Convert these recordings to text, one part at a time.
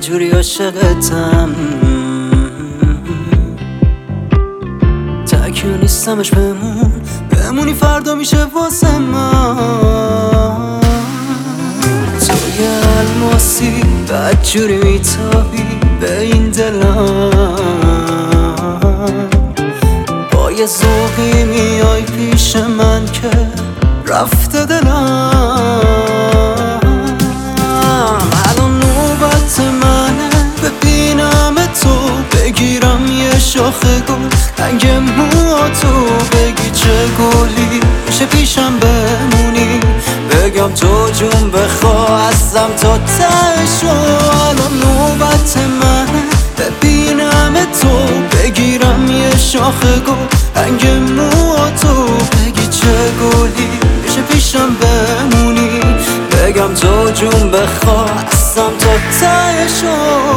جوری عاشقتم، تکیو نیستمش بمونی فردا میشه واسه من. توی الماسی بدجوری میتابی به این دلم، با یه ذوقی میای پیش من که رفته دلم. الان نوبت منه ببینم تو، بگیرم یه شاخه گل رنگ موهاتو، بگی چه گلی میشه پیشم بمونی، بگم تو جون بخوا ازم تا تهشو. الان نوبت منه ببینم تو، بگیرم یه شاخه گل رنگ موهاتو، بگی چه گلی میشه پیشم بمونی، بگم تو جون بخوا ازم تا تهشو.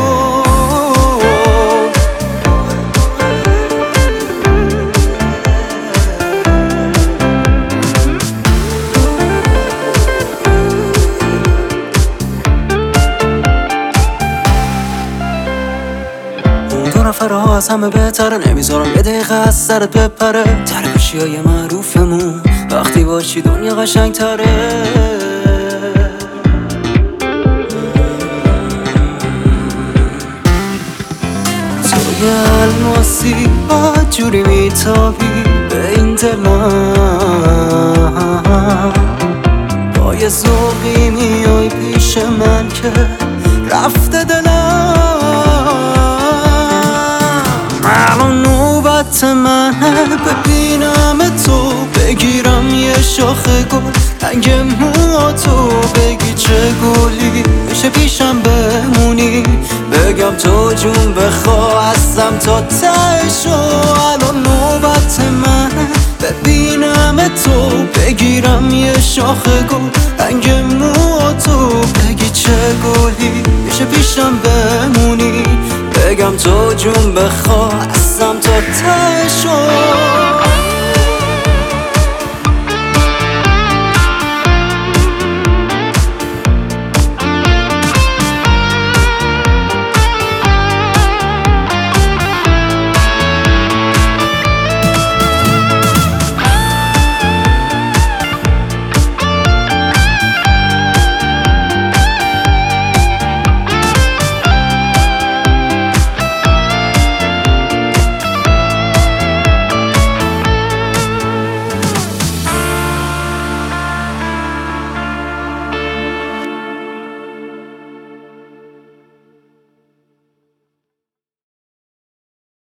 دو نفرها از همه بهتره، نمیذارم یه دقیقه از سرت بپره. ترکشی های معروفمون وقتی باشی دنیا قشنگ تره. توی الماسی جوری میتابی به این دلم، با یه ذوقی میای پیش من که رفته دلم. الان نوبت منه ببینم تو، بگیرم یه شاخه گل رنگ موهاتو، بگی چه گلی میشه پیشم بمونی، بگم تو جون بخوا ازم تا تهشو. الان نوبت منه ببینم تو، بگیرم یه شاخه گل رنگ موهاتو، بگی چه گلی میشه پیشم بمونی، بگم تو جون بخوا